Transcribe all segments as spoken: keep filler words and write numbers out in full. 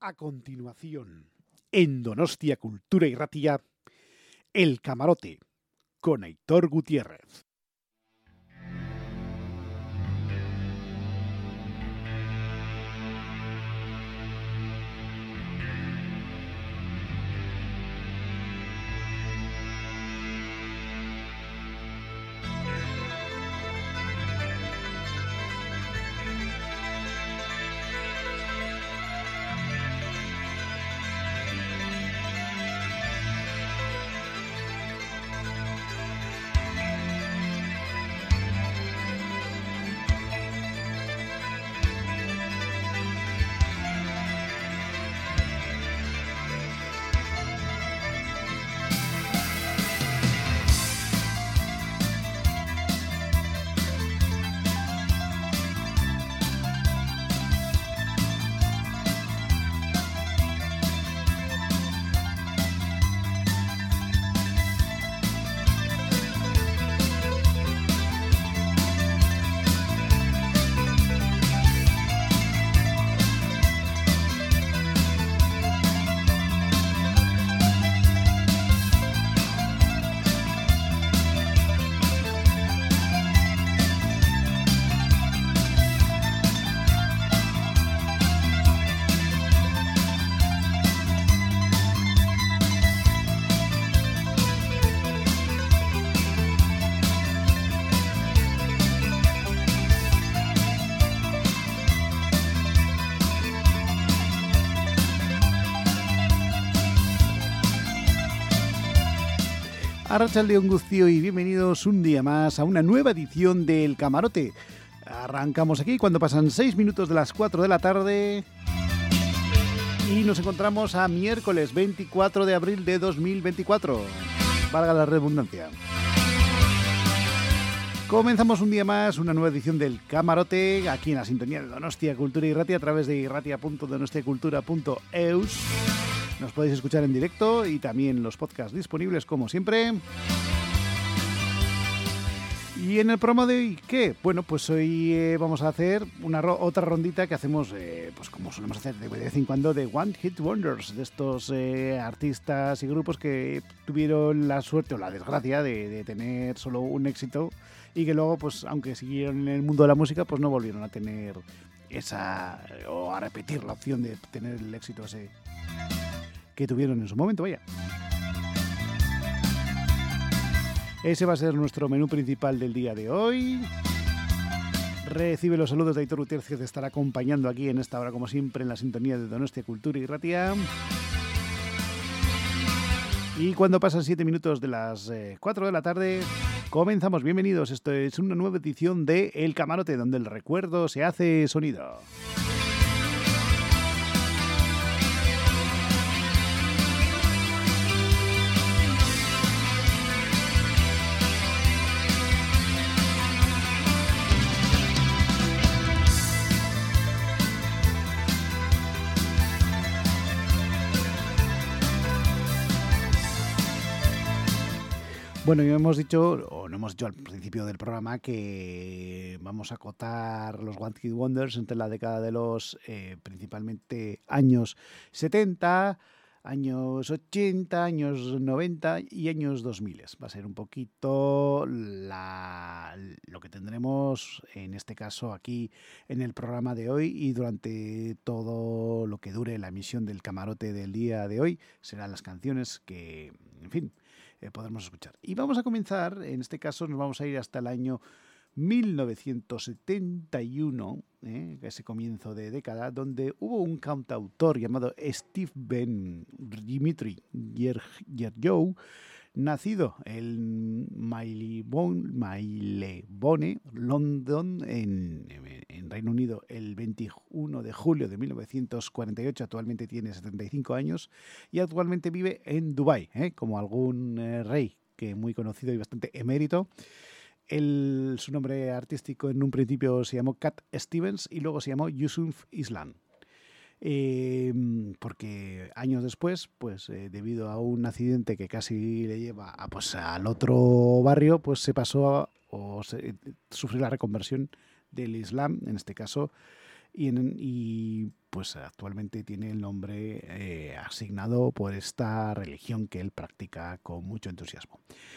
A continuación, en Donostia Cultura Irratia, El Camarote, con Aitor Gutiérrez. Arratsaldeon guztioi y bienvenidos un día más a una nueva edición del Camarote. Arrancamos aquí cuando pasan seis minutos de las cuatro de la tarde y nos encontramos a miércoles veinticuatro de abril de dos mil veinticuatro. Valga la redundancia. Comenzamos un día más, una nueva edición del Camarote, aquí en la sintonía de Donostia Cultura Irratia a través de irratia punto donostiacultura punto eus. Nos podéis escuchar en directo y también los podcasts disponibles como siempre. Y en el programa de hoy, ¿qué? Bueno, pues hoy eh, vamos a hacer una ro- otra rondita que hacemos, eh, pues como solemos hacer de vez en cuando, de One Hit Wonders, de estos eh, artistas y grupos que tuvieron la suerte o la desgracia de, de tener solo un éxito y que luego, pues aunque siguieron en el mundo de la música, pues no volvieron a tener esa, o a repetir la opción de tener el éxito ese que tuvieron en su momento, vaya. Ese va a ser nuestro menú principal del día de hoy. Recibe los saludos de Aitor Gutiérrez, que te estará acompañando aquí en esta hora, como siempre, en la sintonía de Donostia Cultura Irratia. Y cuando pasan siete minutos de las eh, cuatro de la tarde, comenzamos. Bienvenidos, esto es una nueva edición de El Camarote, donde el recuerdo se hace sonido. Bueno, ya hemos dicho, o no hemos dicho al principio del programa, que vamos a acotar los One Hit Wonders entre la década de los eh, principalmente años setenta, años ochenta, años noventa y años dos mil. Va a ser un poquito la, lo que tendremos en este caso aquí en el programa de hoy, y durante todo lo que dure la emisión del Camarote del día de hoy serán las canciones que, en fin, Eh, podremos escuchar. Y vamos a comenzar, en este caso nos vamos a ir hasta el año mil novecientos setenta y uno, eh, ese comienzo de década, donde hubo un cantautor llamado Stephen Dimitri Gerjow, nacido en Marylebone, London, en, en Reino Unido, el veintiuno de julio de mil novecientos cuarenta y ocho. Actualmente tiene setenta y cinco años y actualmente vive en Dubái, ¿eh? como algún eh, rey que muy conocido y bastante emérito. El, su nombre artístico en un principio se llamó Cat Stevens y luego se llamó Yusuf Islam. Eh, porque años después, pues eh, debido a un accidente que casi le lleva a, pues, al otro barrio, pues se pasó a, o se, sufrió la reconversión del Islam, en este caso y, en, y pues actualmente tiene el nombre eh, asignado por esta religión que él practica con mucho entusiasmo.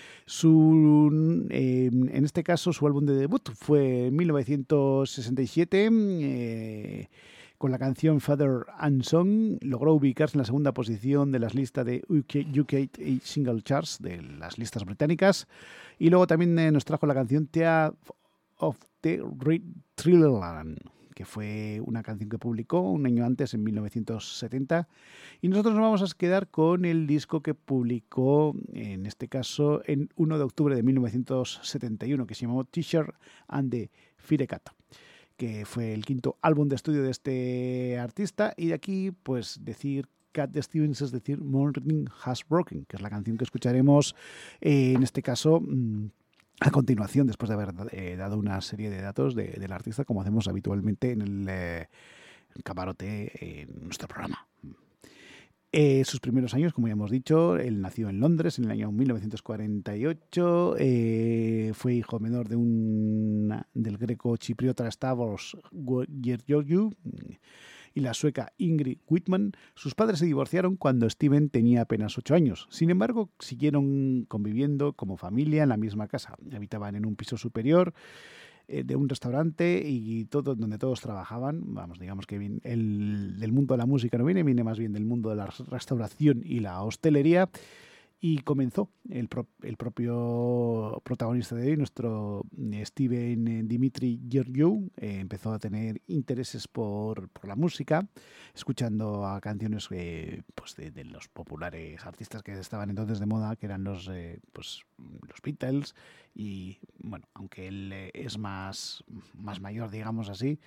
Su, eh, en este caso, su álbum de debut fue en mil novecientos sesenta y siete, eh, con la canción Father and Son. Logró ubicarse en la segunda posición de las listas de U K, U K Single Charts, de las listas británicas. Y luego también eh, nos trajo la canción Tea of the Trillerland, que fue una canción que publicó un año antes, en mil novecientos setenta. Y nosotros nos vamos a quedar con el disco que publicó, en este caso, en primero de octubre de mil novecientos setenta y uno, que se llamó T-Shirt and the Firecat, que fue el quinto álbum de estudio de este artista. Y de aquí, pues, decir Cat Stevens, es decir, Morning Has Broken, que es la canción que escucharemos, eh, en este caso, mmm, a continuación, después de haber eh, dado una serie de datos de, del artista, como hacemos habitualmente en el eh, camarote en nuestro programa. Eh, sus primeros años, como ya hemos dicho, él nació en Londres en el año mil novecientos cuarenta y ocho, eh, fue hijo menor de un del greco-chipriota Stavros Georgiou y la sueca Ingrid Whitman. Sus padres se divorciaron cuando Steven tenía apenas ocho años. Sin embargo, siguieron conviviendo como familia en la misma casa. Habitaban en un piso superior eh, de un restaurante y todo, donde todos trabajaban. Vamos, digamos que bien, el del mundo de la música no viene, viene más bien del mundo de la restauración y la hostelería. Y comenzó el, pro, el propio protagonista de hoy, nuestro Steven Dimitri Georgiou, eh, empezó a tener intereses por, por la música, escuchando a canciones eh, pues de, de los populares artistas que estaban entonces de moda, que eran los, eh, pues, los Beatles. Y bueno, aunque él eh, es más, más mayor, digamos así,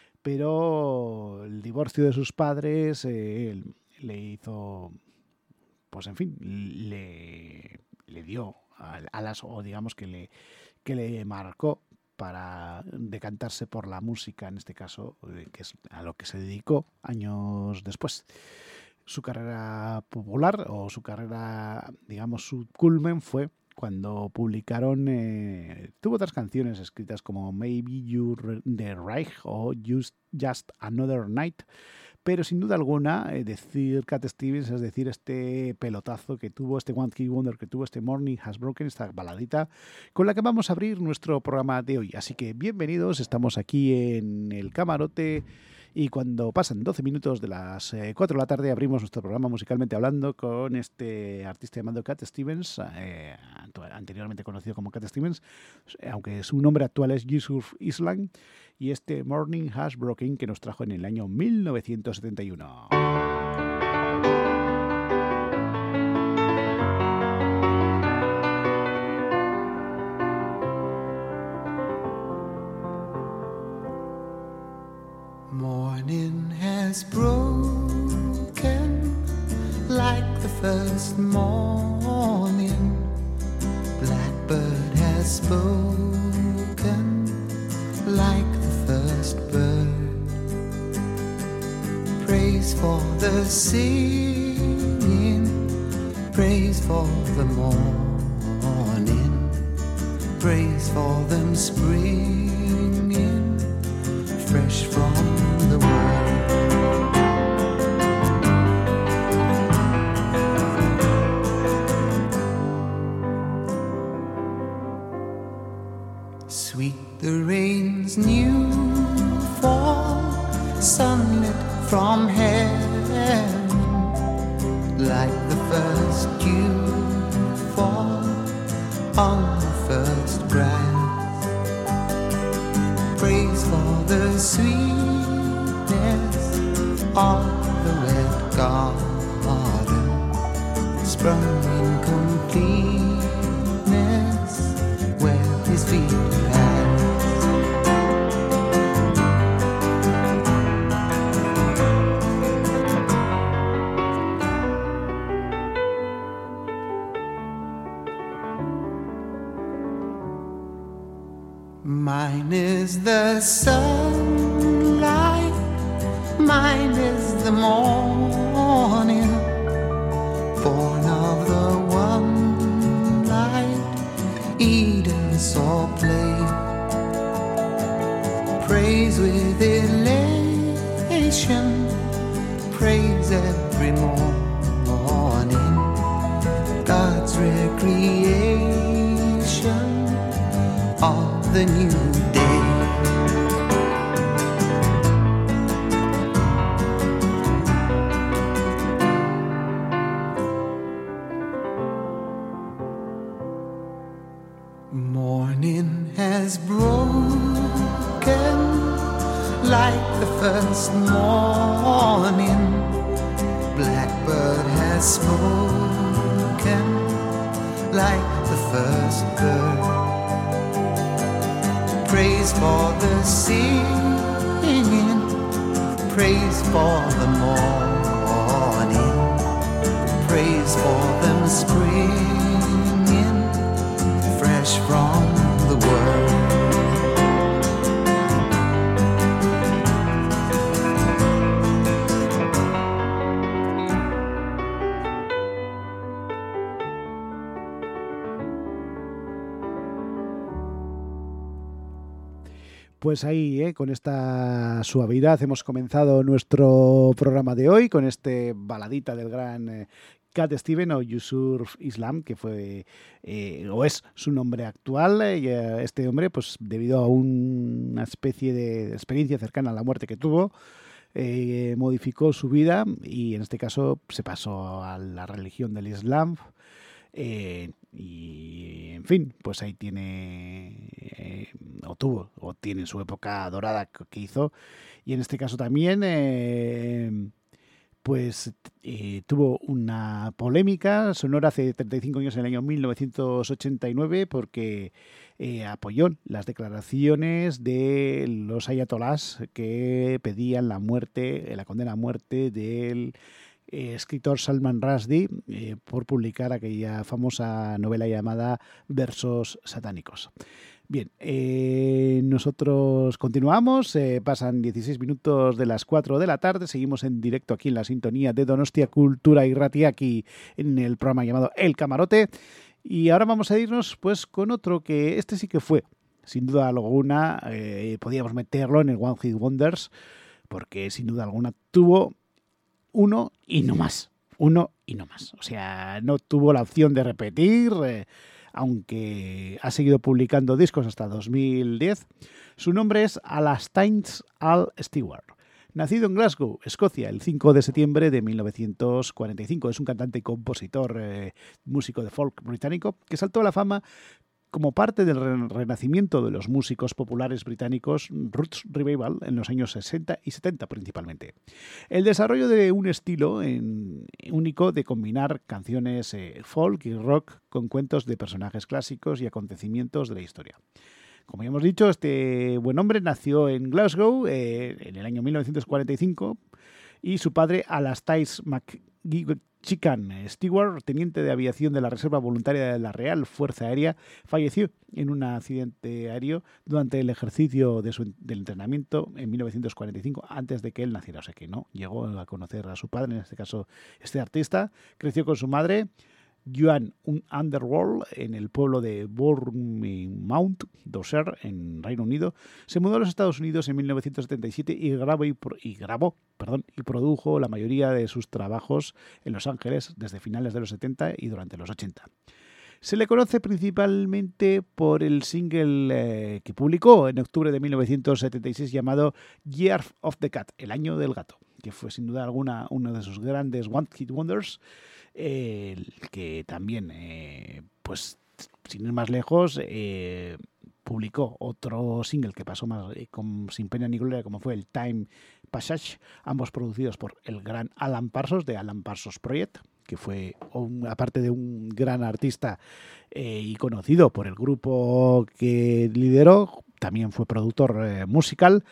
pero el divorcio de sus padres eh, le hizo... pues en fin, le, le dio alas, o digamos que le, que le marcó para decantarse por la música, en este caso, que es a lo que se dedicó años después. Su carrera popular, o su carrera, digamos, su culmen fue cuando publicaron, eh, tuvo otras canciones escritas como Maybe You're the Reich o Just, Just Another Night. Pero sin duda alguna, eh, decir Cat Stevens, es decir, este pelotazo que tuvo, este One Hit Wonder que tuvo, este Morning Has Broken, esta baladita, con la que vamos a abrir nuestro programa de hoy. Así que bienvenidos, estamos aquí en el camarote y cuando pasan doce minutos de las eh, cuatro de la tarde abrimos nuestro programa Musicalmente Hablando con este artista llamado Cat Stevens, eh, anteriormente conocido como Cat Stevens, aunque su nombre actual es Yusuf Islam, y este Morning Has Broken que nos trajo en el año mil novecientos setenta y uno. Morning has broken like the first morning. Blackbird has spoken like the first bird. Praise for the singing, praise for the morning, praise for them springing fresh from the world. Sweet the rain's new fall, sunlit from heaven, like the first dew fall on the first grass. Praise for the sweetness of the red garden, sprung in completeness where his feet pass. Mine is the sunlight, mine is the morning, born of the one light Eden saw play. Praise with elation every morning, God's recreation of the new day. Morning has broken like the first morning. Blackbird has spoken like the first bird. Praise for the singing, praise for the morning, praise for them springing fresh from the world. Pues ahí, ¿eh? Con esta suavidad hemos comenzado nuestro programa de hoy, con este baladita del gran eh, Cat Stevens o Yusuf Islam, que fue eh, o es su nombre actual. Eh, este hombre, pues debido a un, una especie de experiencia cercana a la muerte que tuvo, eh, modificó su vida y en este caso se pasó a la religión del Islam. Eh, y en fin, pues ahí tiene eh, o tuvo o tiene su época dorada que hizo, y en este caso también eh, pues eh, tuvo una polémica sonora hace treinta y cinco años, en el año mil novecientos ochenta y nueve, porque eh, apoyó las declaraciones de los ayatolás que pedían la muerte, la condena a muerte del Eh, escritor Salman Rushdie eh, por publicar aquella famosa novela llamada Versos satánicos. Bien, eh, nosotros continuamos, eh, pasan dieciséis minutos de las cuatro de la tarde, seguimos en directo aquí en la sintonía de Donostia Cultura Irratia, aquí en el programa llamado El Camarote, y ahora vamos a irnos pues con otro que este sí que fue, sin duda alguna, eh, podíamos meterlo en el One Hit Wonders, porque sin duda alguna tuvo uno y no más, uno y no más. O sea, no tuvo la opción de repetir, eh, aunque ha seguido publicando discos hasta dos mil diez. Su nombre es Alastair Al Stewart. Nacido en Glasgow, Escocia, el cinco de septiembre de mil novecientos cuarenta y cinco. Es un cantante y compositor, eh, músico de folk británico, que saltó a la fama como parte del renacimiento de los músicos populares británicos Roots Revival en los años sesenta y setenta principalmente. El desarrollo de un estilo en, único de combinar canciones eh, folk y rock con cuentos de personajes clásicos y acontecimientos de la historia. Como ya hemos dicho, este buen hombre nació en Glasgow eh, en el año mil novecientos cuarenta y cinco y su padre, Alastair McGuigan Stewart, teniente de aviación de la Reserva Voluntaria de la Real Fuerza Aérea, falleció en un accidente aéreo durante el ejercicio de su, del entrenamiento en mil novecientos cuarenta y cinco, antes de que él naciera. O sea que no llegó a conocer a su padre, en este caso este artista. Creció con su madre, Joan Underworld, en el pueblo de Bournemouth, Dorset, en Reino Unido. Se mudó a los Estados Unidos en mil novecientos setenta y siete y grabó, y, pro, y, grabó perdón, y produjo la mayoría de sus trabajos en Los Ángeles desde finales de los setenta y durante los ochenta. Se le conoce principalmente por el single eh, que publicó en octubre de mil novecientos setenta y seis llamado Year of the Cat, el año del gato, que fue sin duda alguna uno de sus grandes One Hit Wonders, eh, que también, eh, pues sin ir más lejos, eh, publicó otro single que pasó más eh, con, sin pena ni gloria, como fue el Time Passage, ambos producidos por el gran Alan Parsons de Alan Parsons Project, que fue, un, aparte de un gran artista eh, y conocido por el grupo que lideró, también fue productor eh, musical.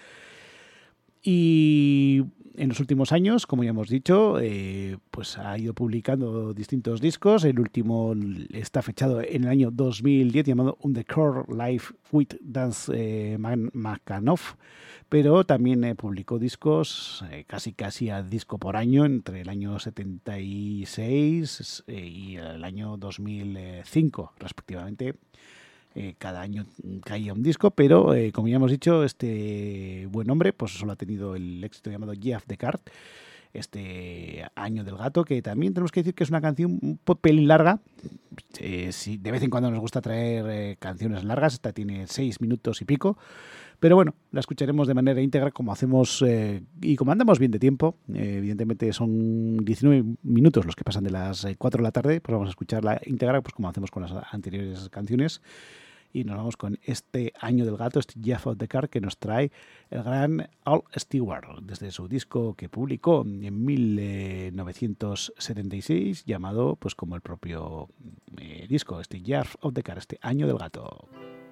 Y en los últimos años, como ya hemos dicho, eh, pues ha ido publicando distintos discos. El último está fechado en el año dos mil diez, llamado On the Core Life with Dance eh, McAnuff, pero también eh, publicó discos eh, casi casi a disco por año entre el año setenta y seis eh, y el año dos mil cinco, respectivamente. Eh, cada año caía un disco, pero eh, como ya hemos dicho, este buen hombre pues solo ha tenido el éxito llamado Year of the Cat, este Año del Gato, que también tenemos que decir que es una canción un pelín larga. Eh, sí, de vez en cuando nos gusta traer eh, canciones largas, esta tiene seis minutos y pico, pero bueno, la escucharemos de manera íntegra como hacemos eh, y como andamos bien de tiempo. Eh, evidentemente son diecinueve minutos los que pasan de las eh, cuatro de la tarde, pues vamos a escucharla íntegra pues como hacemos con las anteriores canciones. Y nos vamos con este Año del Gato, este Year of the Cat, que nos trae el gran Al Stewart, desde su disco que publicó en mil novecientos setenta y seis, llamado pues como el propio eh, disco, este Year of the Cat, este Año del Gato.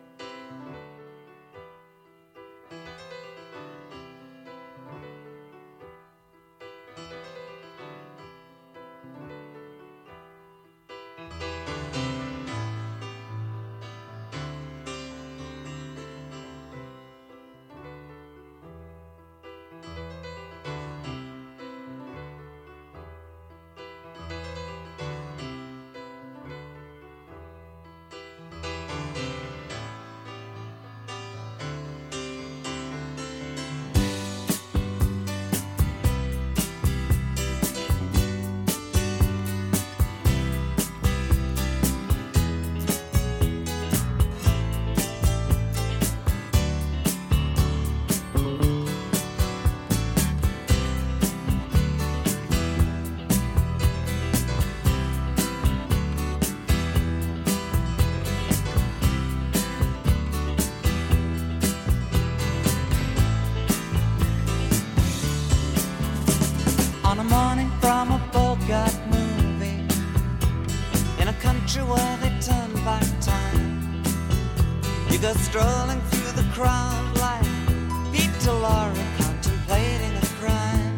Where they turn back time, you go strolling through the crowd like Peter Laura contemplating a crime.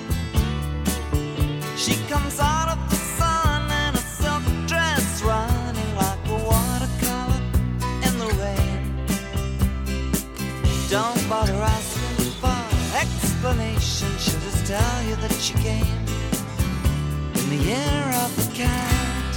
She comes out of the sun in a silk dress, running like a watercolor in the rain. Don't bother asking for explanation, she'll just tell you that she came in the year of the cat.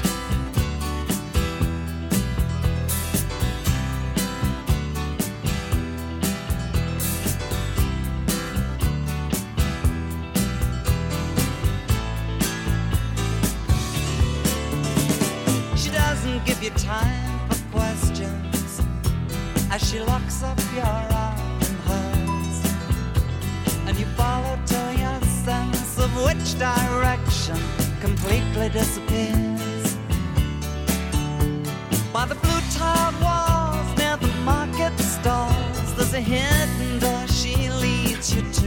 Give you time for questions as she locks up your arm in hers, and you follow till your sense of which direction completely disappears. By the blue tiled walls near the market stalls, there's a hidden door she leads you to.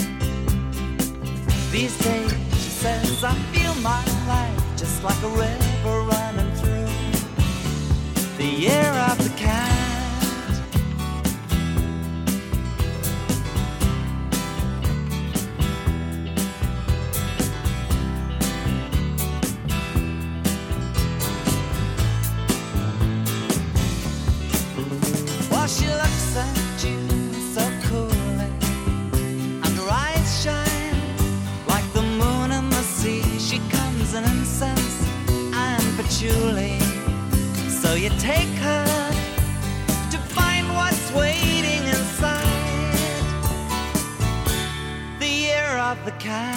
These days, she says, I feel my life just like a river running through the year of the cat. While she looks at you so coolly, and her eyes shine like the moon in the sea. She comes in incense and patchouli, so you take her to find what's waiting inside the year of the cat.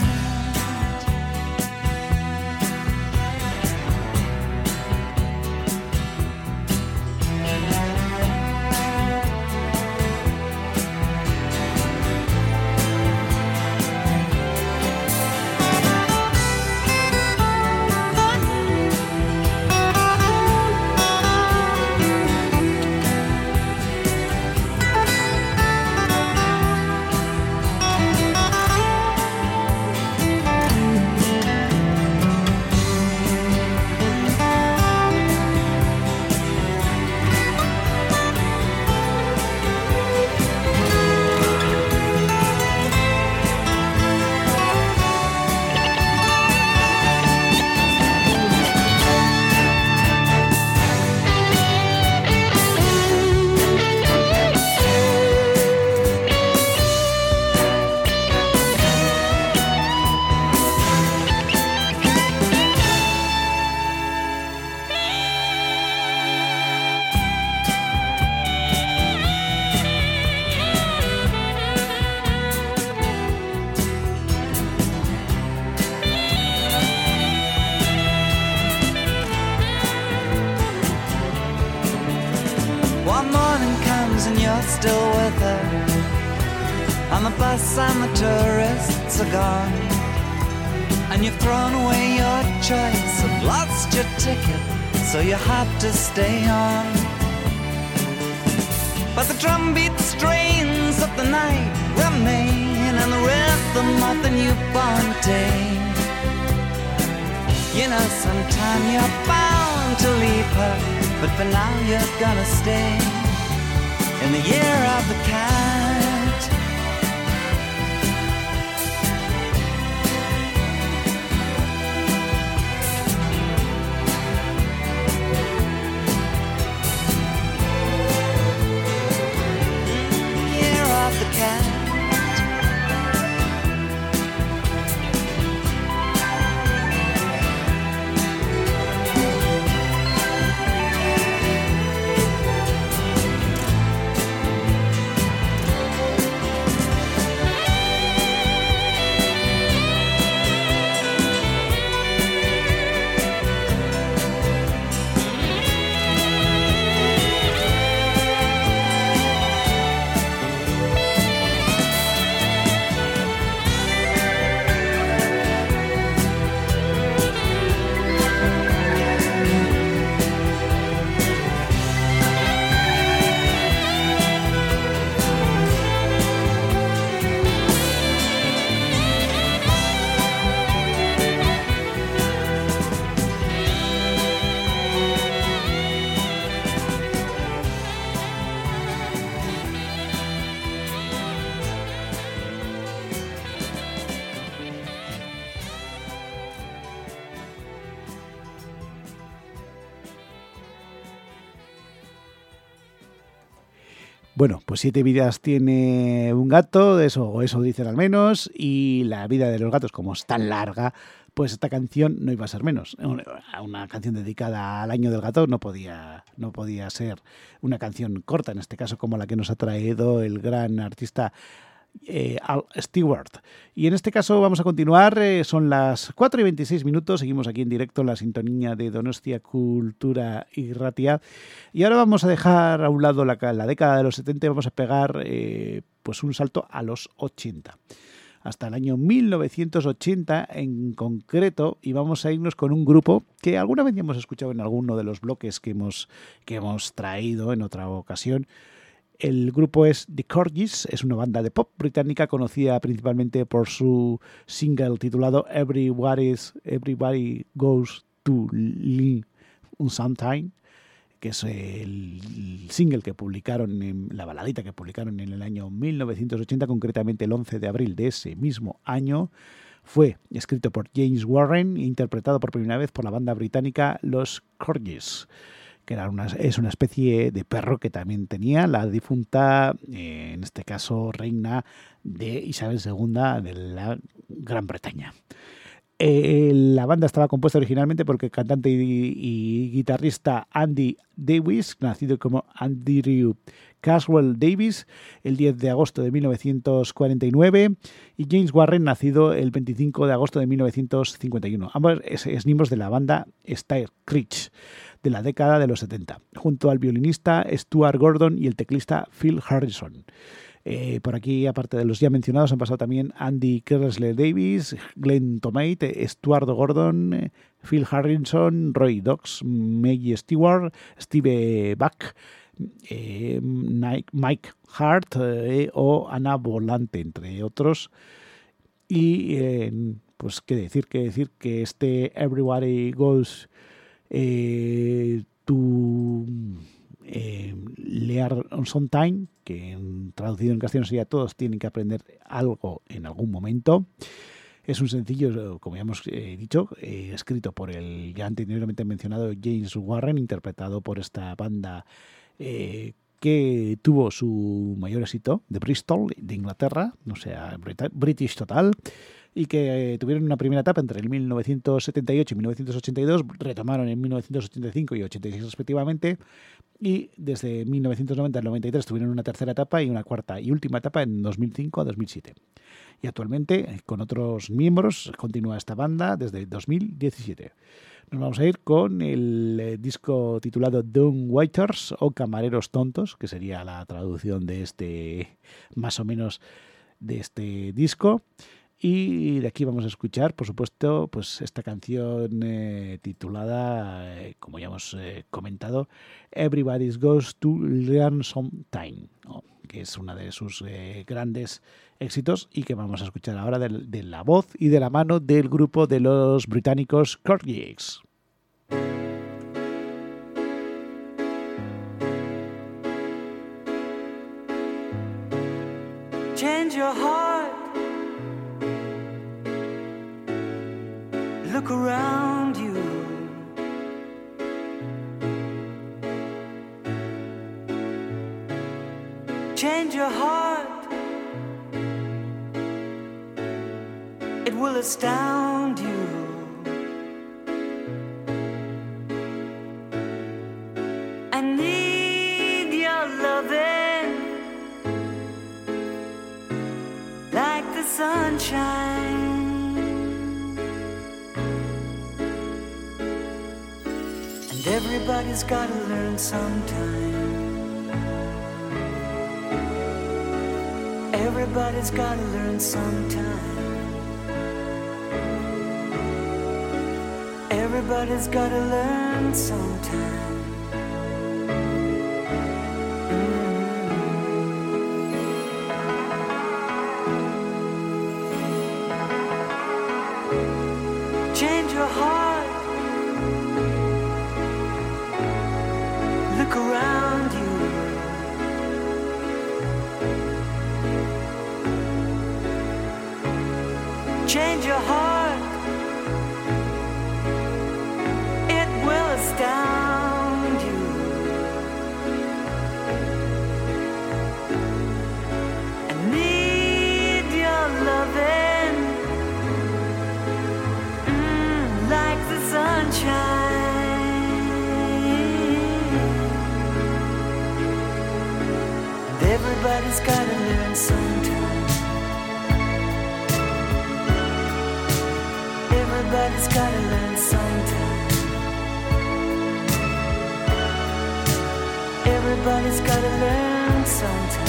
bus and the tourists are gone, and you've thrown away your choice and lost your ticket, so you have to stay on. But the drumbeat strains of the night remain, and the rhythm of the newborn day. You know, sometime you're bound to leave her, but for now you're gonna stay in the year of the cat. Year of the cat. Bueno, pues siete vidas tiene un gato, eso, o eso dicen al menos, y la vida de los gatos, como es tan larga, pues esta canción no iba a ser menos. Una canción dedicada al año del gato no podía, no podía ser una canción corta, en este caso como la que nos ha traído el gran artista Eh, Al Stewart. Y en este caso vamos a continuar, eh, son las cuatro y veintiséis minutos, seguimos aquí en directo en la sintonía de Donostia Cultura y Ratia, y ahora vamos a dejar a un lado la, la década de los setenta y vamos a pegar eh, pues un salto a los ochenta, hasta el año mil novecientos ochenta en concreto, y vamos a irnos con un grupo que alguna vez ya hemos escuchado en alguno de los bloques que hemos, que hemos traído en otra ocasión. El grupo es The Corgis, es una banda de pop británica conocida principalmente por su single titulado Everybody's, Everybody Goes to Lean Sometime, que es el single que publicaron, en, la baladita que publicaron en el año mil novecientos ochenta, concretamente el once de abril de ese mismo año. Fue escrito por James Warren e interpretado por primera vez por la banda británica Los Corgis, que era una, es una especie de perro que también tenía la difunta, eh, en este caso, reina de Isabel segunda de la Gran Bretaña. Eh, la banda estaba compuesta originalmente por el cantante y, y guitarrista Andy Davis, nacido como Andrew Caswell Davis, el diez de agosto de mil novecientos cuarenta y nueve, y James Warren, nacido el veinticinco de agosto de mil novecientos cincuenta y uno. Ambos es, es miembros de la banda Staircase de la década de los setenta, junto al violinista Stuart Gordon y el teclista Phil Harrison. Eh, por aquí, aparte de los ya mencionados, han pasado también Andy Kersley Davis, Glenn Tomate, Stuart Gordon, eh, Phil Harrison, Roy Dodds, Maggie Stewart, Steve Buck, eh, Mike Hart eh, o Ana Volante, entre otros. Y eh, pues qué decir, qué decir que este Everybody Goes eh, to eh, Learn on Sometime, que en, traducido en castellano sería todos tienen que aprender algo en algún momento. Es un sencillo, como ya hemos eh, dicho, eh, escrito por el ya anteriormente mencionado James Warren, interpretado por esta banda eh, que tuvo su mayor éxito de Bristol, de Inglaterra, o sea, British Total, y que eh, tuvieron una primera etapa entre el mil novecientos setenta y ocho y mil novecientos ochenta y dos, retomaron en mil novecientos ochenta y cinco y ochenta y seis respectivamente, y desde mil novecientos noventa al noventa y tres tuvieron una tercera etapa y una cuarta y última etapa en dos mil cinco a dos mil siete. Y actualmente, con otros miembros, continúa esta banda desde dos mil diecisiete. Nos vamos a ir con el eh, disco titulado Dumb Waiters o Camareros Tontos, que sería la traducción de este más o menos de este disco. Y de aquí vamos a escuchar, por supuesto, pues esta canción eh, titulada, eh, como ya hemos eh, comentado, Everybody Goes to Learn Sometime, ¿no? Que es una de sus eh, grandes éxitos y que vamos a escuchar ahora de, de la voz y de la mano del grupo de los británicos Corgis. Change your heart. Look around you. Change your heart. It will astound you. I need your loving like the sunshine. Everybody's gotta learn sometime. Everybody's gotta learn sometime. Everybody's gotta learn sometime. Mm-hmm. Change your heart. Look around you. Change your heart. It will astound you. I need your loving, mm, like the sunshine. Everybody's gotta learn sometime. Everybody's gotta learn sometime. Everybody's gotta learn sometime.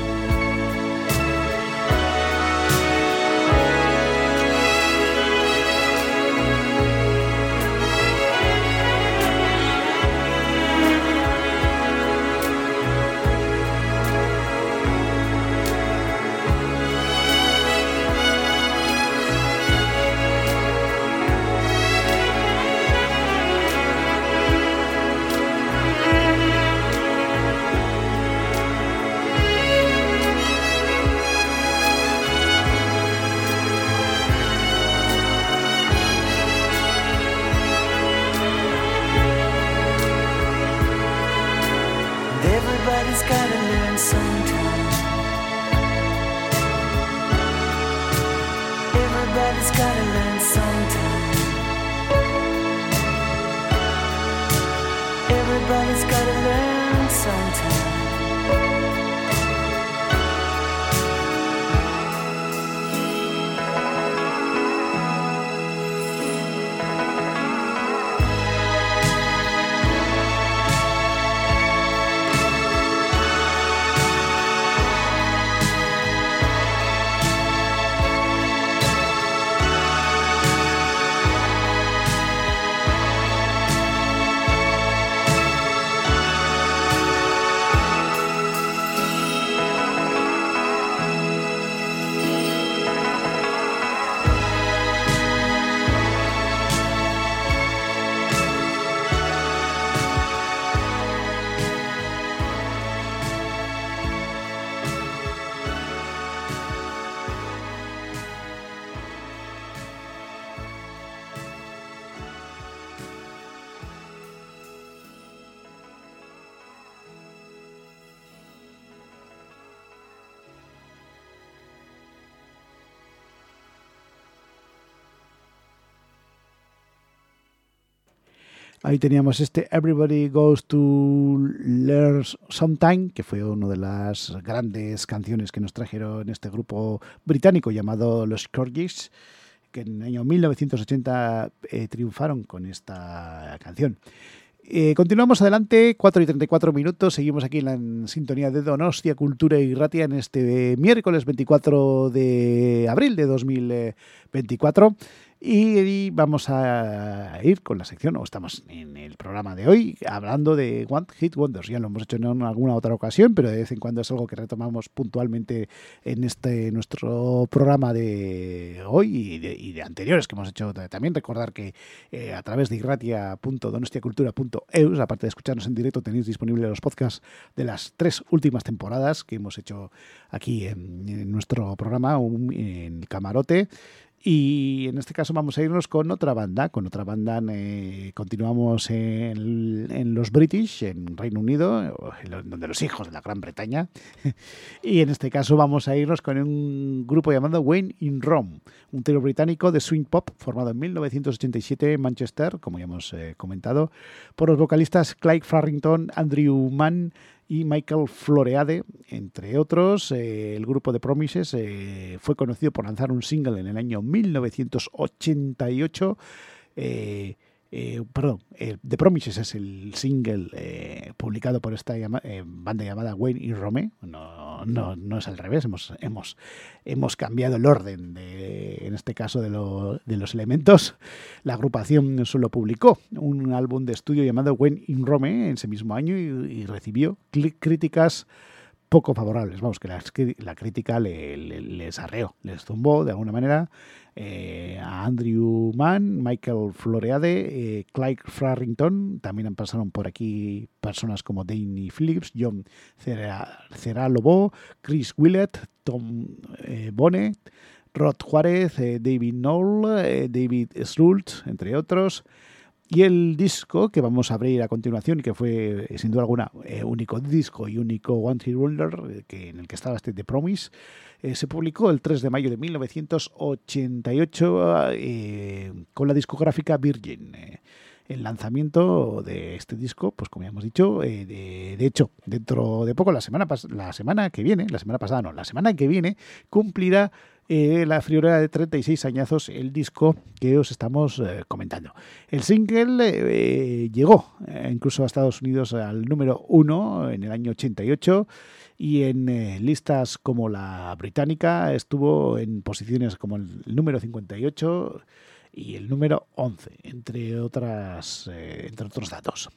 Everybody's gotta learn sometime. Everybody's gotta learn sometime. Everybody's gotta learn sometime. Ahí teníamos este Everybody Goes to Learn Sometime, que fue una de las grandes canciones que nos trajeron este grupo británico llamado los Corgis, que en el año mil novecientos ochenta eh, triunfaron con esta canción. Eh, continuamos adelante, cuatro y treinta y cuatro minutos, seguimos aquí en la en sintonía de Donostia Cultura y Ratia en este miércoles veinticuatro de abril de dos mil veinticuatro. Y vamos a ir con la sección, o estamos en el programa de hoy, hablando de One Hit Wonders. Ya lo hemos hecho en alguna otra ocasión, pero de vez en cuando es algo que retomamos puntualmente en este nuestro programa de hoy y de, y de anteriores que hemos hecho. También recordar que eh, a través de irratia punto donostiacultura punto e u, aparte de escucharnos en directo, tenéis disponibles los podcasts de las tres últimas temporadas que hemos hecho aquí en, en nuestro programa, un, en el Camarote. Y en este caso vamos a irnos con otra banda, con otra banda, eh, continuamos en, en los British, en Reino Unido, donde los hijos de la Gran Bretaña, y en este caso vamos a irnos con un grupo llamado When in Rome, un trío británico de swing pop formado en mil novecientos ochenta y siete en Manchester, como ya hemos eh, comentado, por los vocalistas Clyde Farrington, Andrew Mann y Michael Floreade, entre otros. Eh, el grupo The Promises eh, fue conocido por lanzar un single en el año mil novecientos ochenta y ocho. Eh, eh, perdón, eh, The Promises es el single eh, publicado por esta llama, eh, banda llamada When in Rome. No, no, no es al revés, hemos, hemos, hemos cambiado el orden, de, en este caso, de, lo, de los elementos. La agrupación solo publicó un álbum de estudio llamado When in Rome en ese mismo año y, y recibió críticas poco favorables. Vamos, que la, la crítica le, le, les arreó, les zumbó de alguna manera. Eh, a Andrew Mann, Michael Floreade, eh, Clyde Farrington, también pasaron por aquí personas como Danny Phillips, John Ceralobo, Chris Willett, Tom eh, Bonnet, Rod Juárez, eh, David Knoll, eh, David Schultz, entre otros. Y el disco que vamos a abrir a continuación, y que fue sin duda alguna eh, único disco y único One Hit Wonder, eh, que, en el que estaba este The Promise, eh, se publicó el tres de mayo de mil novecientos ochenta y ocho eh, con la discográfica Virgin. Eh, el lanzamiento de este disco, pues como ya hemos dicho, eh, de, de hecho, dentro de poco, la semana, pas- la semana que viene, la semana pasada no, la semana que viene, cumplirá Eh, la friolera de treinta y seis añazos el disco que os estamos eh, comentando. El single eh, llegó eh, incluso a Estados Unidos al número uno en el año ochenta y ocho y en eh, listas como la británica estuvo en posiciones como el, el número cincuenta y ocho y el número once, entre, otras, eh, entre otros datos.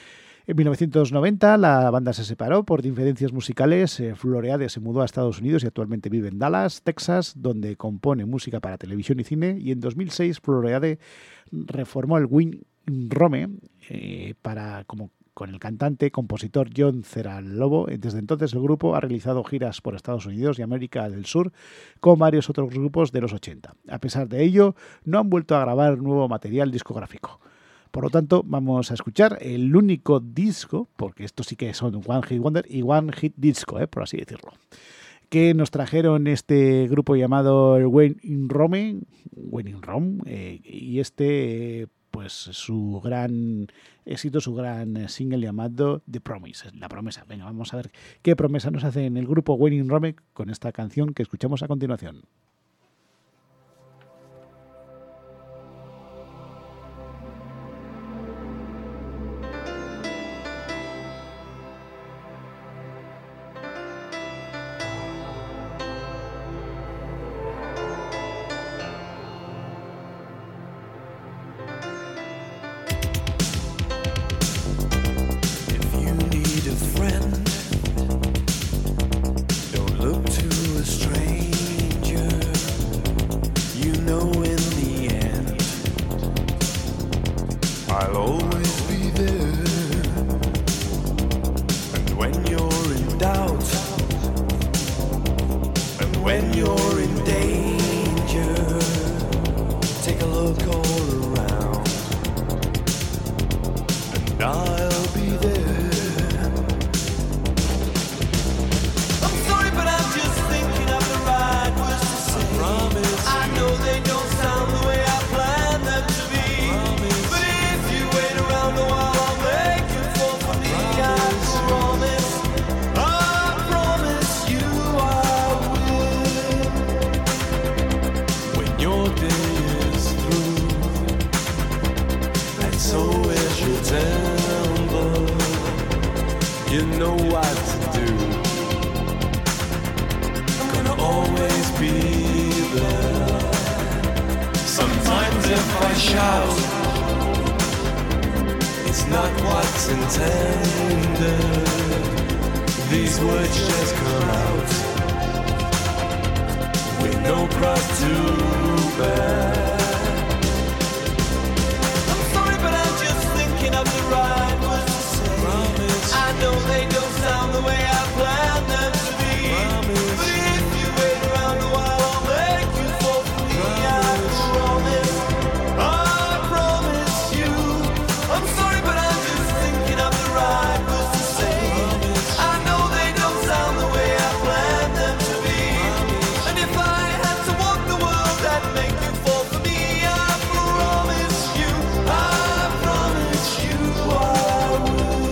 En mil novecientos noventa la banda se separó por diferencias musicales. Eh, Floreade se mudó a Estados Unidos y actualmente vive en Dallas, Texas, donde compone música para televisión y cine. Y en dos mil seis Floreade reformó el When in Rome eh, para, como, con el cantante compositor John Ceralobo. Desde entonces el grupo ha realizado giras por Estados Unidos y América del Sur con varios otros grupos de los ochenta. A pesar de ello, no han vuelto a grabar nuevo material discográfico. Por lo tanto, vamos a escuchar el único disco, porque esto sí que son One Hit Wonder y One Hit Disco, eh, por así decirlo, que nos trajeron este grupo llamado When in Rome, When in Rome, eh, y este, pues su gran éxito, su gran single llamado The Promise, la promesa. Venga, vamos a ver qué promesa nos hace en el grupo When in Rome con esta canción que escuchamos a continuación. So as you tell You know what to do. I'm gonna always be there. Sometimes if I shout, it's not what's intended. These words just come out with no cross to bear. I'm sorry, but I'm just thinking of the right words to say. Promise. I know they don't sound the way I planned them to be. Promise. But if you wait around a while, I'll make you fall for me. Promise. I promise. I promise you. I'm sorry, but I'm just thinking of the right words to say. Promise. I know they don't sound the way I planned them to be. Promise. And if I had to walk the world, I'd make you fall for me. I promise you. I promise you I will.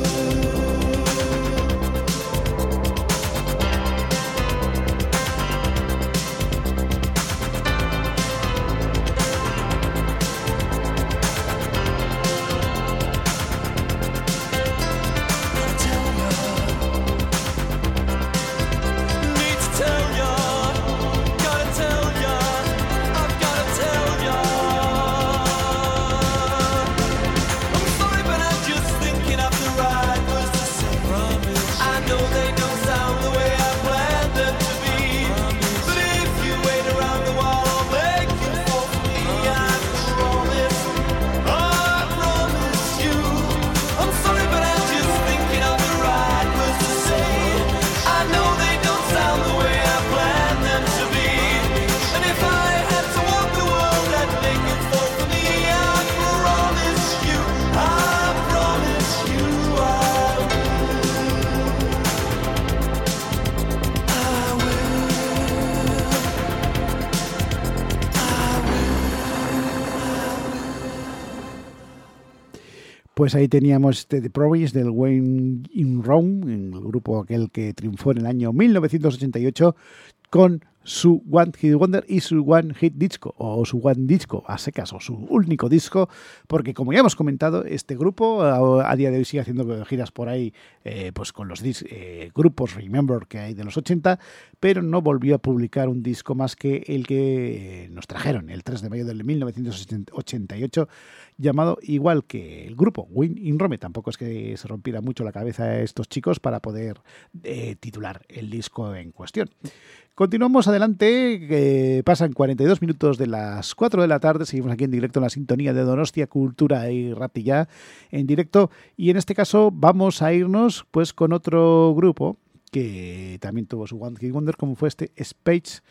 Need to tell ya, gotta tell ya, I've gotta tell ya. I'm sorry, but I'm just thinking of the right words to say. Promise. I know they don't sound the way I planned them to be. Promise. But if you wait around a while, I'll make you fall for me. I promise. I promise you. I'm sorry, but I'm just thinking of the right words to say. I know they don't sound the way I planned them to be. And if I had to walk the world, I'd make it fall for me. I promise you. I promise you I will. I will. Pues ahí teníamos este The Promise del Wayne in Rome, el grupo aquel que triunfó en el año mil novecientos ochenta y ocho con su One Hit Wonder y su One Hit Disco, o su One Disco, a secas, o su único disco, porque como ya hemos comentado, este grupo a, a día de hoy sigue haciendo giras por ahí, eh, pues con los dis, eh, grupos Remember que hay de los ochenta, pero no volvió a publicar un disco más que el que eh, nos trajeron el tres de mayo del mil novecientos ochenta y ocho, llamado igual que el grupo Wayne in Rome. Tampoco es que se rompiera mucho la cabeza a estos chicos para poder eh, titular el disco en cuestión. Continuamos adelante, que pasan cuarenta y dos minutos de las cuatro de la tarde, seguimos aquí en directo en la sintonía de Donostia Cultura y Ratilla en directo, y en este caso vamos a irnos pues con otro grupo que también tuvo su One Hit Wonder, como fue este Space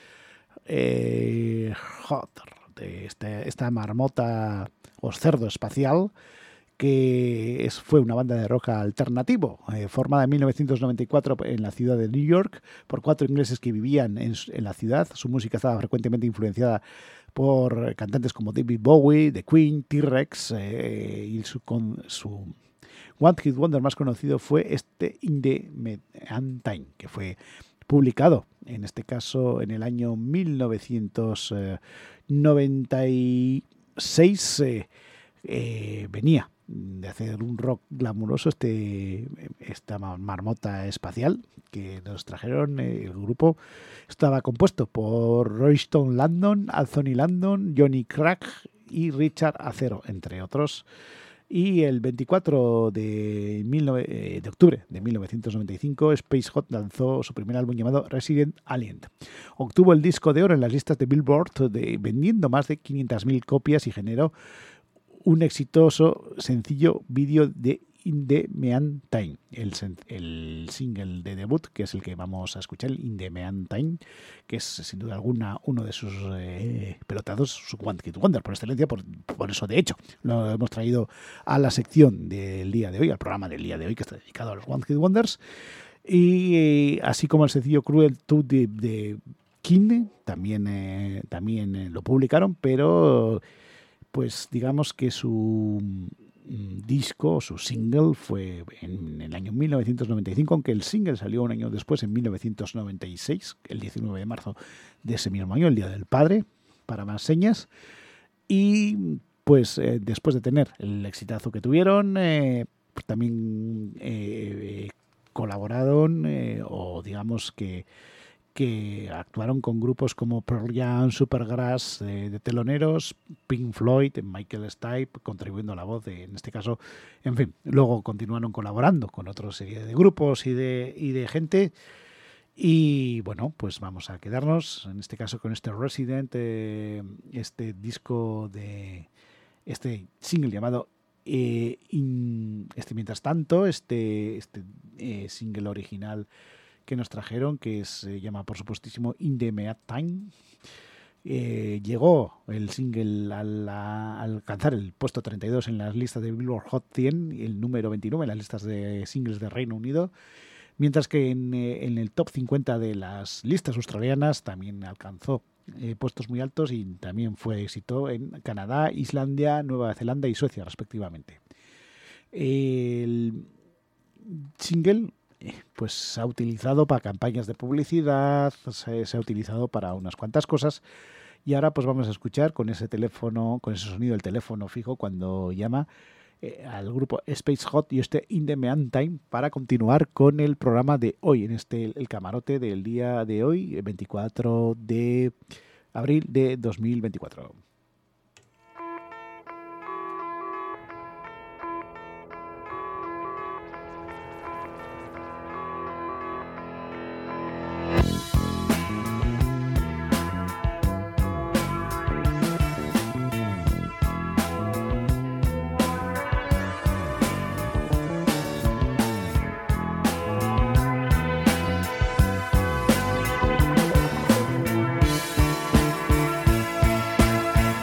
eh, Hot, de este, esta marmota o cerdo espacial, que es, fue una banda de rock alternativo, eh, formada en mil novecientos noventa y cuatro en la ciudad de New York por cuatro ingleses que vivían en, en la ciudad. Su música estaba frecuentemente influenciada por cantantes como David Bowie, The Queen, T-Rex, eh, y su, con, su One Hit Wonder más conocido fue este In the Meantime, que fue publicado en este caso en el año mil novecientos noventa y seis. Eh, eh, venía de hacer un rock glamuroso, este esta marmota espacial que nos trajeron. El grupo estaba compuesto por Royston Landon, Anthony Landon, Johnny Craig y Richard Acero, entre otros. Y el veinticuatro de, de octubre de mil novecientos noventa y cinco, Space Hot lanzó su primer álbum llamado Resident Alien. Obtuvo el disco de oro en las listas de Billboard, de, vendiendo más de quinientas mil copias, y generó un exitoso sencillo vídeo de In the Meantime, el, el single de debut, que es el que vamos a escuchar, In the Meantime, que es sin duda alguna uno de sus eh, pelotados, su One Hit Wonder por excelencia. Por, por eso, de hecho, lo hemos traído a la sección del día de hoy, al programa del día de hoy, que está dedicado a los One Hit Wonders. Y eh, así como el sencillo Cruel to de, de Kine, también, eh, también eh, lo publicaron, pero pues digamos que su disco, su single, fue en el año mil novecientos noventa y cinco, aunque el single salió un año después, en mil novecientos noventa y seis, el diecinueve de marzo de ese mismo año, el Día del Padre, para más señas. Y pues eh, después de tener el exitazo que tuvieron, eh, pues también eh, colaboraron eh, o digamos que que actuaron con grupos como Pearl Jam, Supergrass eh, de teloneros, Pink Floyd, Michael Stipe contribuyendo a la voz, de, en este caso, en fin, luego continuaron colaborando con otra serie de grupos y de, y de gente. Y bueno, pues vamos a quedarnos, en este caso, con este Resident, eh, este disco de este single llamado eh, in, este Mientras Tanto, este, este eh, single original que nos trajeron, que se llama por supuestísimo In the Meantime. Eh, llegó el single a, la, a alcanzar el puesto treinta y dos en las listas de Billboard Hot cien y el número veintinueve en las listas de singles de Reino Unido, mientras que en, eh, en el top cincuenta de las listas australianas también alcanzó eh, puestos muy altos y también fue éxito en Canadá, Islandia, Nueva Zelanda y Suecia respectivamente. El single pues se ha utilizado para campañas de publicidad, se, se ha utilizado para unas cuantas cosas y ahora pues vamos a escuchar con ese teléfono, con ese sonido del teléfono fijo cuando llama eh, al grupo Space Hot y este In the Meantime para continuar con el programa de hoy, en este el camarote del día de hoy, veinticuatro de abril de dos mil veinticuatro. Thank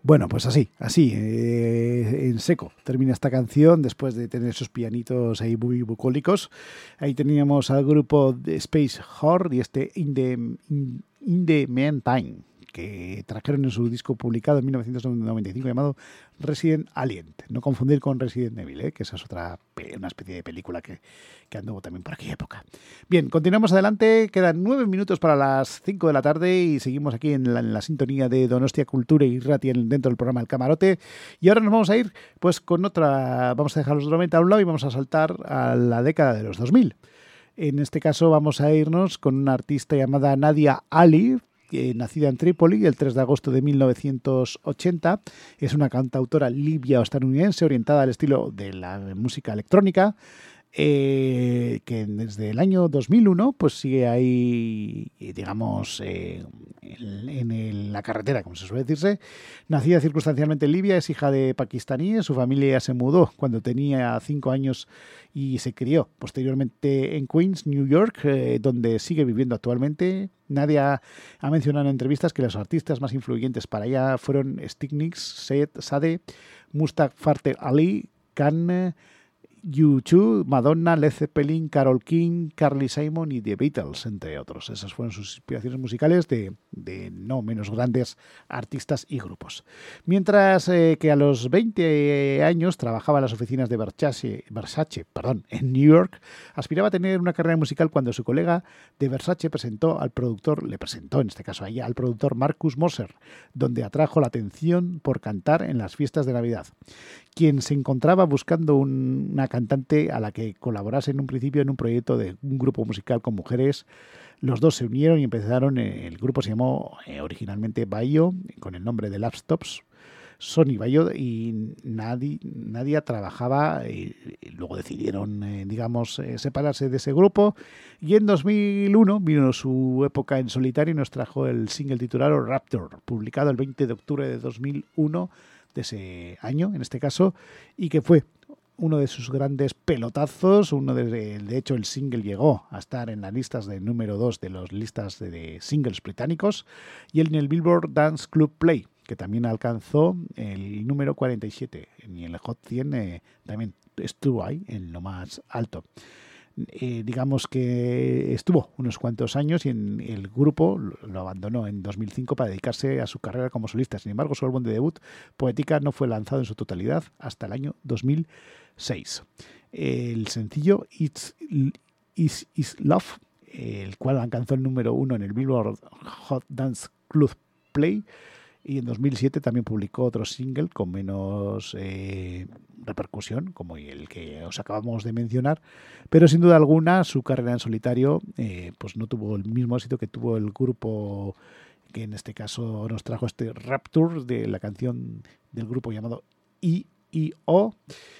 Bueno, pues así, así, eh, en seco termina esta canción después de tener esos pianitos ahí muy bucólicos. Ahí teníamos al grupo de Space Horror y este In the, in, in the Meantime, que trajeron en su disco publicado en mil novecientos noventa y cinco llamado Resident Alien. No confundir con Resident Evil, ¿eh? Que esa es otra, una especie de película que, que anduvo también por aquella época. Bien, continuamos adelante. Quedan nueve minutos para las cinco de la tarde y seguimos aquí en la, en la sintonía de Donostia Cultura y Irratia dentro del programa El Camarote. Y ahora nos vamos a ir pues con otra, vamos a dejar los noventa a un lado y vamos a saltar a la década de los dos mil. En este caso vamos a irnos con una artista llamada Nadia Ali, Eh, nacida en Trípoli el tres de agosto de mil novecientos ochenta. Es una cantautora libia-estadounidense orientada al estilo de la música electrónica, eh, que desde el año dos mil uno pues sigue ahí, digamos, eh, en, en el, la carretera, como se suele decirse. Nacida circunstancialmente en Libia, es hija de pakistaníes. Su familia se mudó cuando tenía cinco años y se crió posteriormente en Queens, New York, eh, donde sigue viviendo actualmente. Nadia ha mencionado en entrevistas que los artistas más influyentes para ella fueron Stignix, Sade, Sade Mustaq Fateh Ali Khan, U dos, Madonna, Led Zeppelin, Carole King, Carly Simon y The Beatles, entre otros. Esas fueron sus inspiraciones musicales de, de no menos grandes artistas y grupos. Mientras eh, que a los veinte años trabajaba en las oficinas de Versace, Versace perdón, en New York, aspiraba a tener una carrera musical cuando su colega de Versace presentó al productor, le presentó en este caso a ella, al productor Marcus Moser, donde atrajo la atención por cantar en las fiestas de Navidad, quien se encontraba buscando un, una cantante a la que colaborase en un principio en un proyecto de un grupo musical con mujeres. Los dos se unieron y empezaron, el grupo se llamó eh, originalmente Bayo, con el nombre de Laptops, Sony Bayo, y Nadia, Nadia trabajaba, y, y luego decidieron, eh, digamos, eh, separarse de ese grupo, y en dos mil uno vino su época en solitario y nos trajo el single titulado Raptor, publicado el veinte de octubre de dos mil uno, de ese año en este caso, y que fue uno de sus grandes pelotazos. Uno de, de hecho el single llegó a estar en las listas de número dos de las listas de, de singles británicos, y en el Billboard Dance Club Play, que también alcanzó el número cuarenta y siete, y en el Hot cien eh, también estuvo ahí en lo más alto. Eh, digamos que estuvo unos cuantos años y en el grupo lo abandonó en dos mil cinco para dedicarse a su carrera como solista. Sin embargo, su álbum de debut, Poética, no fue lanzado en su totalidad hasta el año dos mil seis. El sencillo It's Is, Is Love, el cual alcanzó el número uno en el Billboard Hot Dance Club Play, y en dos mil siete también publicó otro single con menos eh, repercusión, como el que os acabamos de mencionar, pero sin duda alguna su carrera en solitario eh, pues no tuvo el mismo éxito que tuvo el grupo que en este caso nos trajo este Rapture, de la canción del grupo llamado I I O.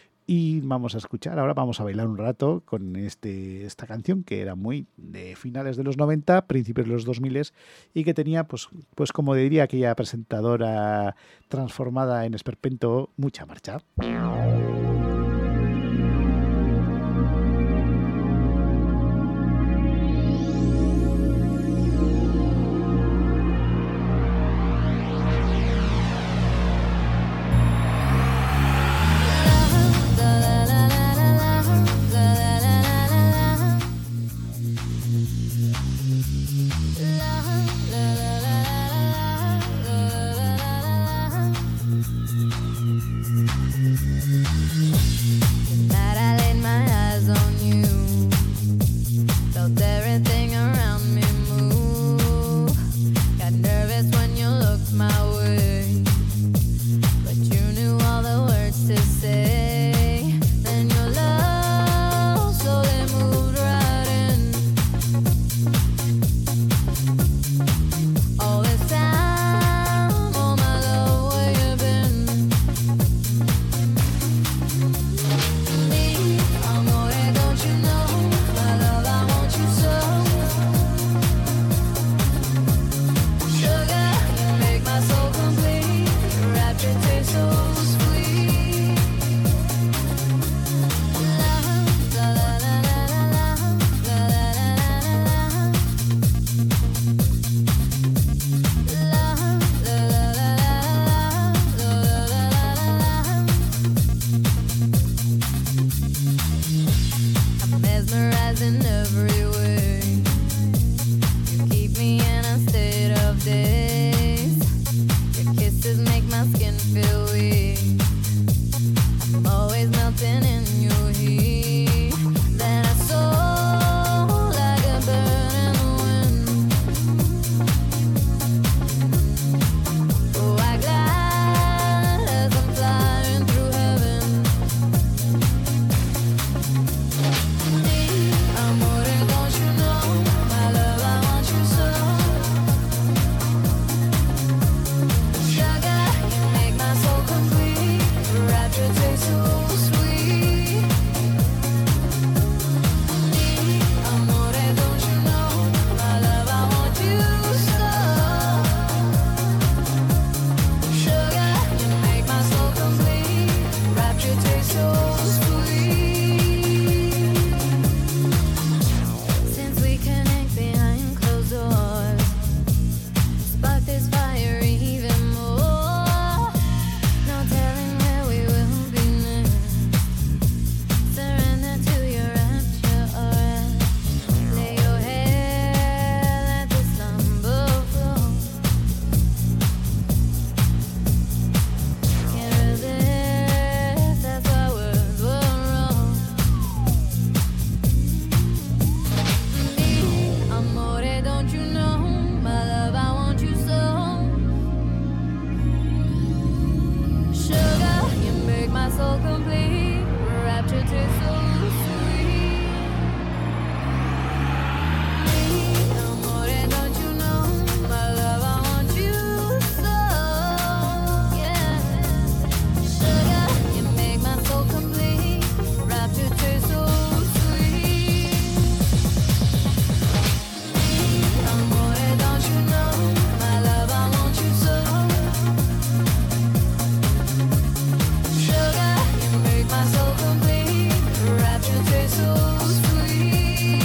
Y vamos a escuchar, ahora vamos a bailar un rato con este, esta canción que era muy de finales de los noventa, principios de los dos mil, y que tenía, pues, pues como diría aquella presentadora transformada en esperpento, mucha marcha. Mm-hmm. eyes in every way. You keep me in a state of daze. Your kisses make my skin feel weak. I'm always melting in your heat. Then I soar like a bird in the wind. Oh, I glide as I'm flying through heaven. Me, amore, don't you know? My love, I want you so. Sugar, you make my soul complete. Rapture tastes so sweet. Me, amore, don't you know? My love, I want you so. Sugar, you make my soul complete. Rapture tastes so sweet. Since we connect behind closed doors, spark this fire even more. No telling where we will be next. Surrender to your rapture or else. Lay your head, let the slumber flow. Can't resist, that's why words were wrong. Me, amore, don't you know? My love, I want you so. Sugar, you make my soul complete. Rapture tastes so sweet. Me, amore, don't you know? My love, I want you so. Yeah. Sugar, you make my soul complete. Rapture tastes so sweet. Amore, don't you know? My love, I want you so. Sugar, you make my soul complete. Rapture tastes so sweet.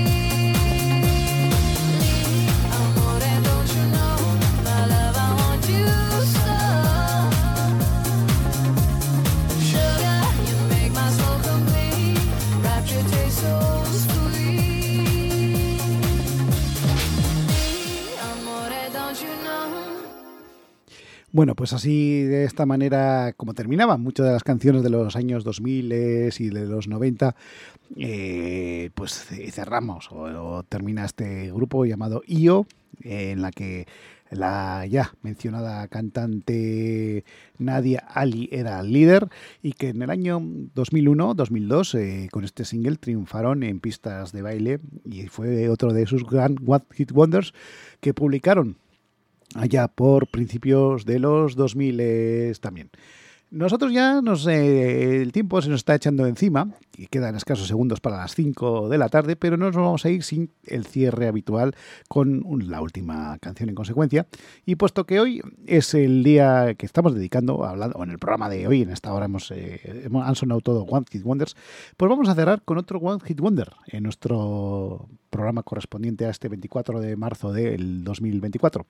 Amore, don't you know? My love, I want you so. Sugar, you make my soul complete. Rapture tastes so sweet. Amore, don't you know? Bueno, pues así, de esta manera, como terminaban muchas de las canciones de los años dos mil y de los noventa, eh, pues cerramos o, o termina este grupo llamado I O, eh, en la que la ya mencionada cantante Nadia Ali era líder y que en el año dos mil uno dos mil dos eh, con este single triunfaron en pistas de baile y fue otro de sus gran One Hit Wonders que publicaron allá por principios de los dos mil también. Nosotros ya nos eh, el tiempo se nos está echando encima y quedan escasos segundos para las cinco de la tarde, pero no nos vamos a ir sin el cierre habitual con un, la última canción en consecuencia. Y puesto que hoy es el día que estamos dedicando, hablando, o en el programa de hoy, en esta hora hemos, eh, hemos han sonado todo One Hit Wonders, pues vamos a cerrar con otro One Hit Wonder en nuestro programa correspondiente a este veinticuatro de marzo del dos mil veinticuatro.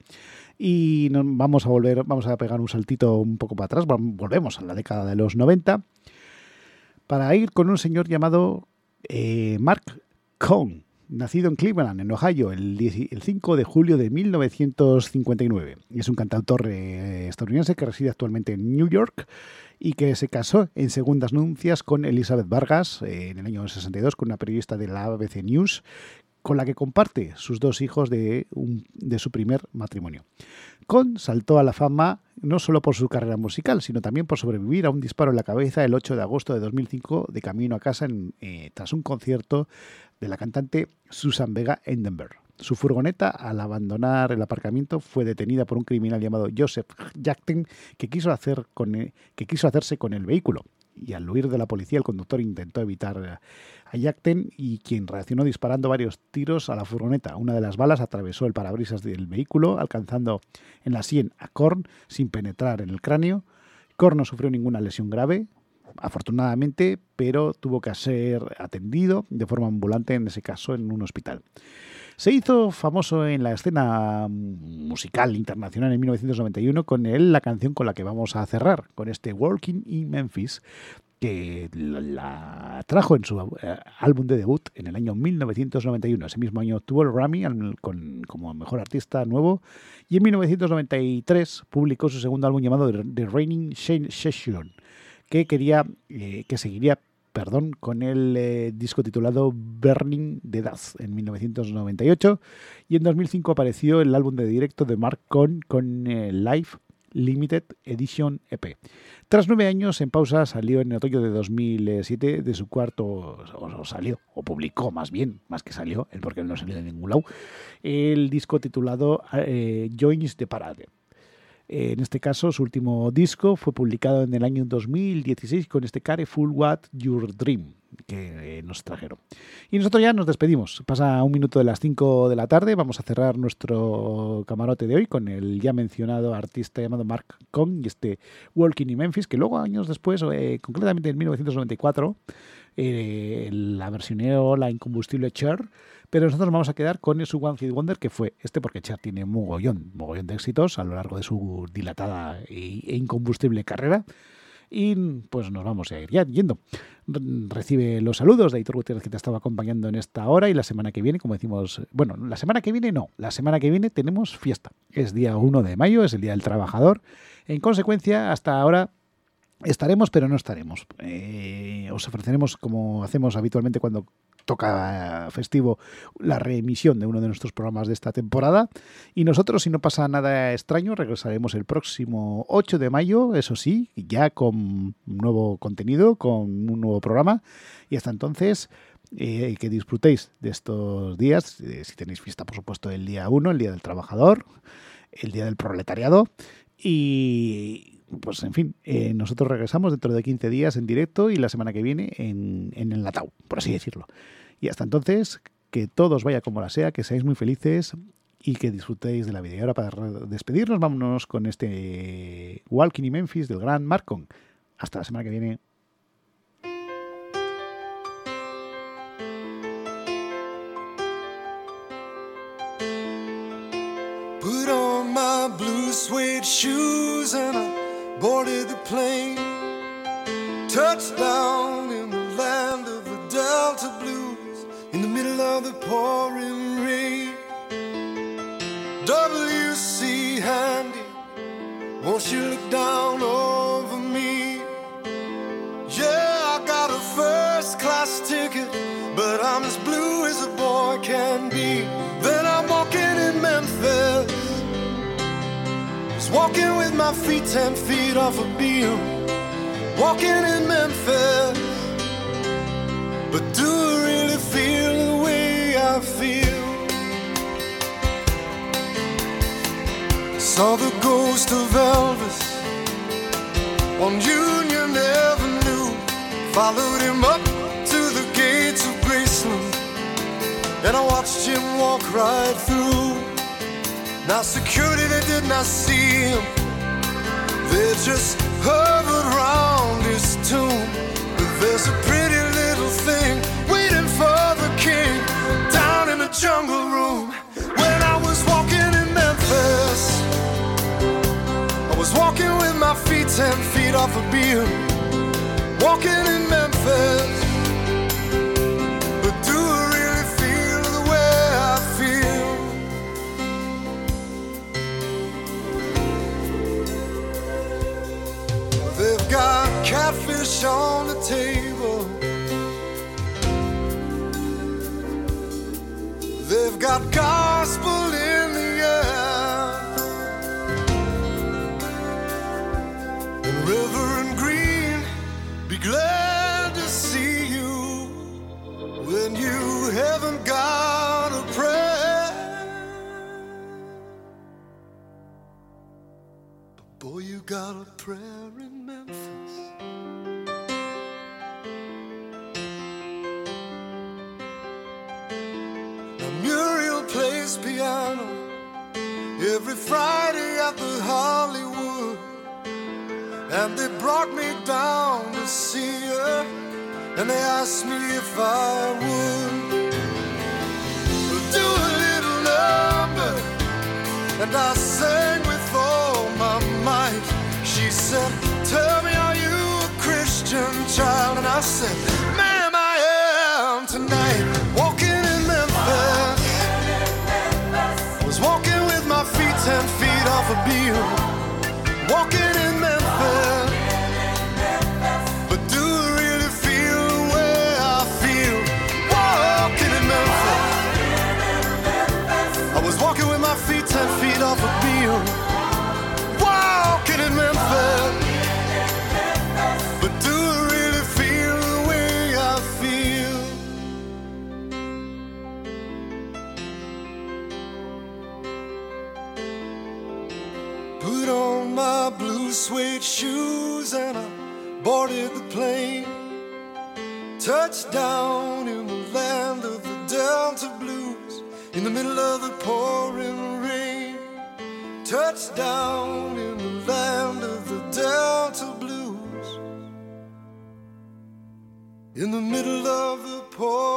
Y nos vamos a volver, vamos a pegar un saltito un poco para atrás, volvemos a la década de los noventa, para ir con un señor llamado eh, Mark Cohn, nacido en Cleveland, en Ohio, el, el cinco de julio de mil novecientos cincuenta y nueve. Es un cantautor eh, estadounidense que reside actualmente en New York y que se casó en segundas nupcias con Elizabeth Vargas eh, en el año sesenta y dos, con una periodista de la A B C News, con la que comparte sus dos hijos de, un, de su primer matrimonio. Cohn saltó a la fama no solo por su carrera musical, sino también por sobrevivir a un disparo en la cabeza el ocho de agosto de dos mil cinco de camino a casa en, eh, tras un concierto de la cantante Susan Vega en Denver. Su furgoneta, al abandonar el aparcamiento, fue detenida por un criminal llamado Joseph Jackten que quiso, hacer con el, que quiso hacerse con el vehículo. Y al huir de la policía, el conductor intentó evitar a Jackten, y quien reaccionó disparando varios tiros a la furgoneta. Una de las balas atravesó el parabrisas del vehículo, alcanzando en la sien a Cohn sin penetrar en el cráneo. Cohn no sufrió ninguna lesión grave, afortunadamente, pero tuvo que ser atendido de forma ambulante, en ese caso en un hospital. Se hizo famoso en la escena musical internacional en mil novecientos noventa y uno con él la canción con la que vamos a cerrar, con este Walking in Memphis, que la, la trajo en su eh, álbum de debut en el año mil novecientos noventa y uno. Ese mismo año obtuvo el Grammy al, con, como mejor artista nuevo, y en mil novecientos noventa y tres publicó su segundo álbum llamado The Raining Session, que quería eh, que seguiría perdón, con el eh, disco titulado Burning the Dust en mil novecientos noventa y ocho, y en dos mil cinco apareció el álbum de directo de Mark Cohn con eh, Live Limited Edition E P. Tras nueve años en pausa, salió en otoño de dos mil siete de su cuarto, o salió, o publicó más bien, más que salió, porque él no salió de ningún lado, el disco titulado eh, Joins the Parade. En este caso, su último disco fue publicado en el año dos mil dieciséis con este Careful What Your Dream, que eh, nos trajeron. Y nosotros ya nos despedimos. Pasa un minuto de las cinco de la tarde. Vamos a cerrar nuestro camarote de hoy con el ya mencionado artista llamado Mark Cohn y este Walking in Memphis, que luego, años después, eh, concretamente en mil novecientos noventa y cuatro, eh, la versioneó la incombustible Cher. Pero nosotros vamos a quedar con su One Hit Wonder, que fue este, porque Cher tiene mogollón, mogollón de éxitos a lo largo de su dilatada e incombustible carrera. Y pues nos vamos a ir ya yendo. Recibe los saludos de Aitor Gutiérrez, que te estaba acompañando en esta hora, y la semana que viene, como decimos, bueno, la semana que viene no, la semana que viene tenemos fiesta. Es día uno de mayo, es el Día del Trabajador. En consecuencia, hasta ahora estaremos, pero no estaremos. Eh, os ofreceremos, como hacemos habitualmente cuando toca festivo, la reemisión de uno de nuestros programas de esta temporada, y nosotros, si no pasa nada extraño, regresaremos el próximo ocho de mayo, eso sí, ya con nuevo contenido, con un nuevo programa, y hasta entonces eh, que disfrutéis de estos días, eh, si tenéis fiesta, por supuesto, el día uno, el Día del Trabajador, el Día del Proletariado, y pues en fin, eh, nosotros regresamos dentro de quince días en directo y la semana que viene en, en enlatado, por así decirlo. Y hasta entonces, que todo os vaya como la sea, que seáis muy felices y que disfrutéis de la vida. Y ahora, para despedirnos, vámonos con este Walking in Memphis del gran Mark Cohn. Hasta la semana que viene. Put on my blue suede shoes and I boarded the plane. Touchdown in the land of the Delta Blues, in the middle of the pouring rain. W C Handy, won't you look down over me? Yeah, I got a first class ticket, but I'm as blue as a boy can be. Then I'm walking in Memphis, just walking with my feet ten feet off a beam. Walking in Memphis, but do I really feel the way I feel? Saw the ghost of Elvis on Union Avenue, followed him up to the gates of Graceland, and I watched him walk right through. Now security, they did not see him, they just hovered round his tomb. But there's a pretty little thing waiting for the king down in the jungle room. When I was walking in Memphis, I was walking with my feet ten feet off a beam. Walking in Memphis, but do I really feel the way I feel? They've got catfish on the table, they've got gospel in the air, and Reverend Green, be glad to see you when you haven't got a prayer. But boy, you got a prayer in Memphis. Now Muriel plays piano every Friday at the Hollywood, and they brought me down to see her, and they asked me if I would do a little number, and I sang with all my might. She said, tell me, are you a Christian child? I said, ma'am, I am tonight walking in Memphis. Was walking with my feet ten feet off a beam. Walking in Memphis. But do I really feel the way I feel? Walking in Memphis. I was walking with my feet ten feet off a beam. Walking in Memphis. But do I really feel the way I feel? Put on my blue suede shoes and I boarded the plane. Touched down in the land of the Delta Blues, in the middle of the pouring rain. Touched down in the land of the Delta Blues, in the middle of the pouring